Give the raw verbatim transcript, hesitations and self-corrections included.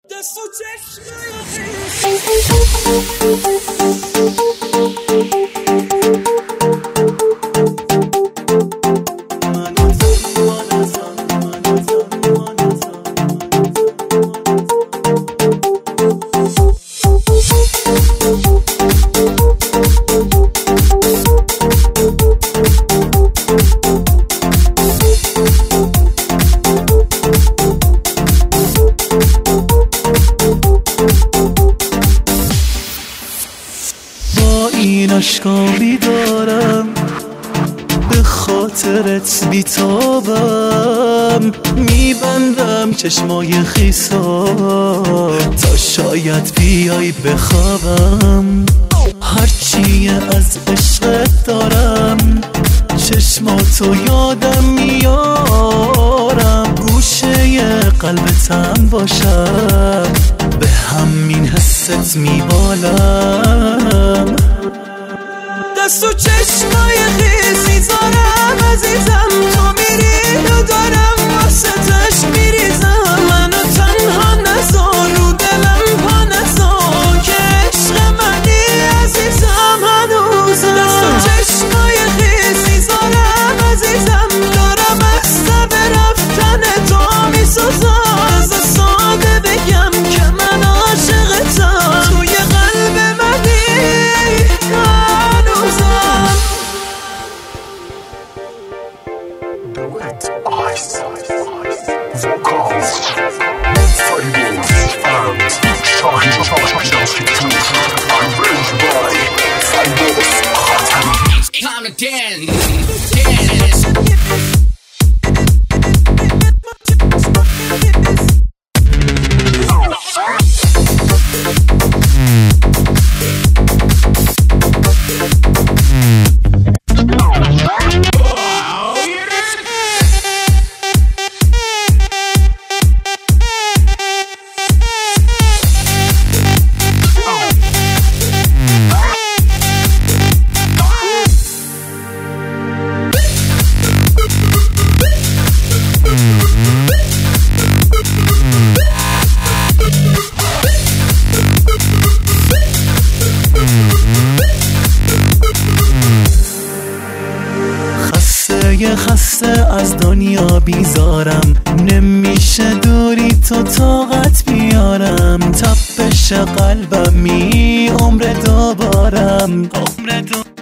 دست و این اشکامی دارم به خاطرت بیتابم، میبندم چشمای خیسا تا شاید بیای بخوابم. هرچی از عشقت دارم چشماتو یادم میارم، گوشه قلبتم باشم به همین حست میبالم. دست و چشمای خیسی زارم عزیزم، تو میری و دارم واسطش میریزم. منو تنها نذار رو دلم پا نذار که عشق منی عزیزم هنوزم. دست و چشمای خیسی زارم عزیزم، دارم از سب رفتن تو میسوزم. از ساده بگم که من عاشقتم، توی قلب منی هنوزم. Duet Ice Vocals Fables and Shahin Chelsea two. I'm raised by Fables Khatami. Time to dance, dance. خسته خسته از دنیا بیزارم، نمیشه دوری تو طاقت بیارم. تپش قلبم می عمر دوبارم، عمر دو